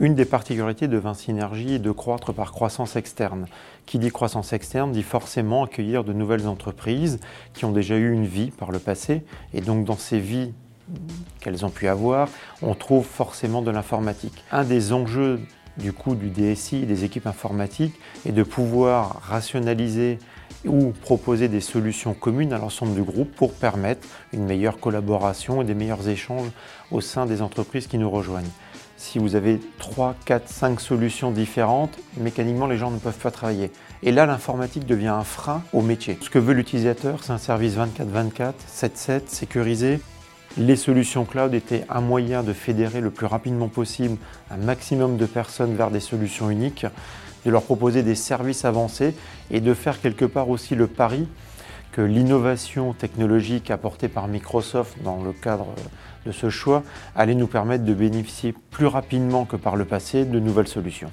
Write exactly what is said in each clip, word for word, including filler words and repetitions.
Une des particularités de Vinci Énergie est de croître par croissance externe. Qui dit croissance externe dit forcément accueillir de nouvelles entreprises qui ont déjà eu une vie par le passé. Et donc dans ces vies qu'elles ont pu avoir, on trouve forcément de l'informatique. Un des enjeux du coup du D S I et des équipes informatiques est de pouvoir rationaliser ou proposer des solutions communes à l'ensemble du groupe pour permettre une meilleure collaboration et des meilleurs échanges au sein des entreprises qui nous rejoignent. Si vous avez trois, quatre, cinq solutions différentes, mécaniquement les gens ne peuvent pas travailler. Et là, l'informatique devient un frein au métier. Ce que veut l'utilisateur, c'est un service vingt-quatre vingt-quatre, sept sept, sécurisé. Les solutions cloud étaient un moyen de fédérer le plus rapidement possible un maximum de personnes vers des solutions uniques, de leur proposer des services avancés et de faire quelque part aussi le pari que l'innovation technologique apportée par Microsoft dans le cadre de ce choix allait nous permettre de bénéficier plus rapidement que par le passé de nouvelles solutions.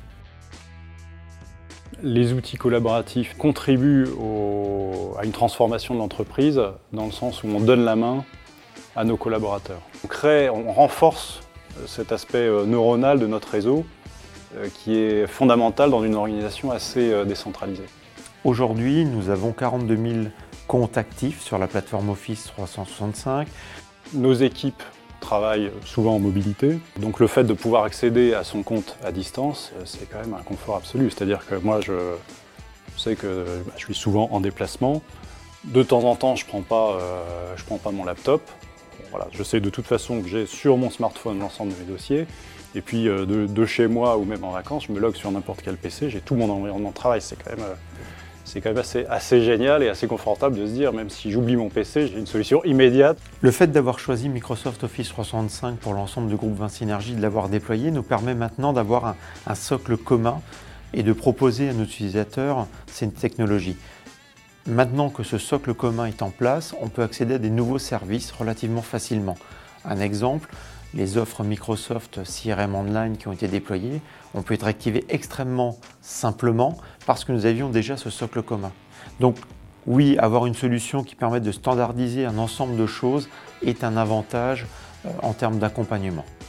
Les outils collaboratifs contribuent au, à une transformation de l'entreprise dans le sens où on donne la main à nos collaborateurs. On crée, on renforce cet aspect neuronal de notre réseau qui est fondamental dans une organisation assez décentralisée. Aujourd'hui, nous avons quarante-deux mille comptes actifs sur la plateforme Office trois cent soixante-cinq. Nos équipes travaillent souvent en mobilité, donc le fait de pouvoir accéder à son compte à distance, c'est quand même un confort absolu. C'est-à-dire que moi, je sais que bah, je suis souvent en déplacement. De temps en temps, je ne prends pas, euh, je prends pas mon laptop. Bon, voilà, je sais de toute façon que j'ai sur mon smartphone l'ensemble de mes dossiers. Et puis euh, de, de chez moi ou même en vacances, je me log sur n'importe quel P C, j'ai tout mon environnement de travail. C'est quand même... Euh, C'est quand même assez, assez génial et assez confortable de se dire, même si j'oublie mon P C, j'ai une solution immédiate. Le fait d'avoir choisi Microsoft Office trois cent soixante-cinq pour l'ensemble du groupe Vinci Énergie, de l'avoir déployé, nous permet maintenant d'avoir un, un socle commun et de proposer à nos utilisateurs cette technologie. Maintenant que ce socle commun est en place, on peut accéder à des nouveaux services relativement facilement. Un exemple, les offres Microsoft C R M Online qui ont été déployées, on peut être activé extrêmement simplement parce que nous avions déjà ce socle commun. Donc oui, avoir une solution qui permette de standardiser un ensemble de choses est un avantage en termes d'accompagnement.